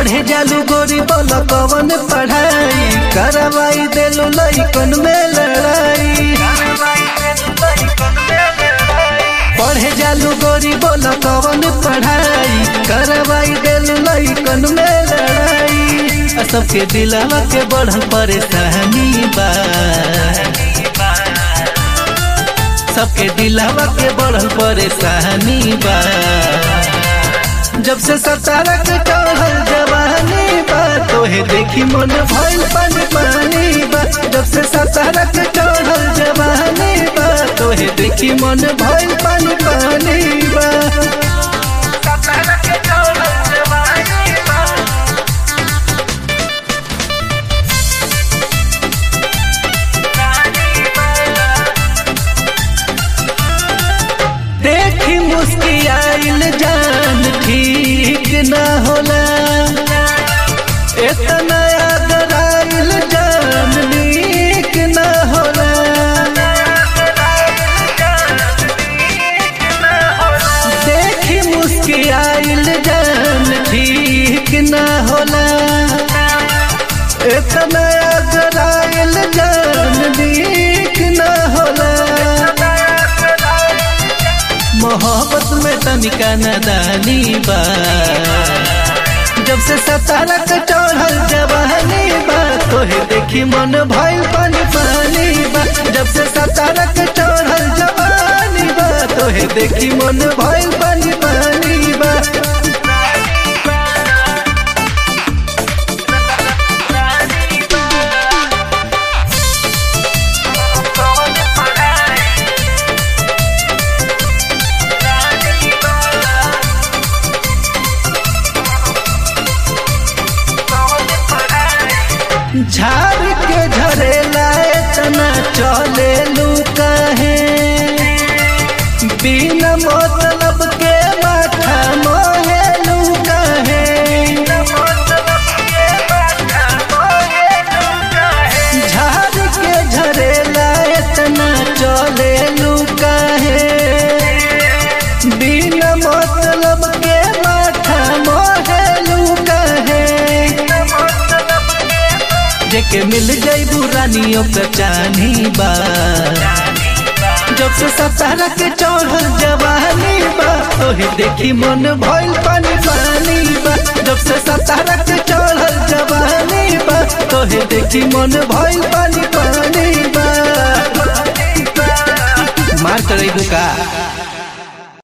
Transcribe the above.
पढ़े जालू गोरी बोल कवन पढ़ाई करवाई देलू लइकन में लड़ाई। पढ़े जालू गोरी बोल कवन पढ़ाई करवाई देलू लइकन में लड़ाई। सबके दिलवा के बढ़ल परेशानी बा, सबके दिलवा के बढ़ल परेशानी बा। जब से 17 के चढ़ल जवानी बा तोहे देखी मन भइल पानी पानी बा। जब से 17 के चढ़ल जवानी बा तोहे देखी मन भइल पानी पानी बा। 17 के चढ़ल जवानी बा देखी मुस्कियाइल जान ठीक न होला, इतना अगराइल जान नीक न होला। देखी मुस्कियाइल जान ठीक न होला, इतना अगराइल जान नीक न होला। मोहब्बत में तनिका नदानी बा। जब से 17 के चढ़ल जवानी बा तोहे देखी मन भइल पानी पानी बा। जब से 17 के चढ़ल जवानी बा तोहे देखी मन भइल पानी पानी बा। झाड़ के झरेला इतना चले लू काहे, बिना मतलब के माथा मोहेलू काहे। झाड़ के झरेला इतना चले लू काहे, बिना मतलब के माथा मोहेलू काहे। जेके मिल जाइबू रानियों का चानी बा। जब से 17 के चढ़ल जवानी बा तोहे देखी मन भइल पानी पानी बा। जब से 17 के चढ़ल जवानी बा तोहे देखी मन भइल पानी पानी बा। मार करे का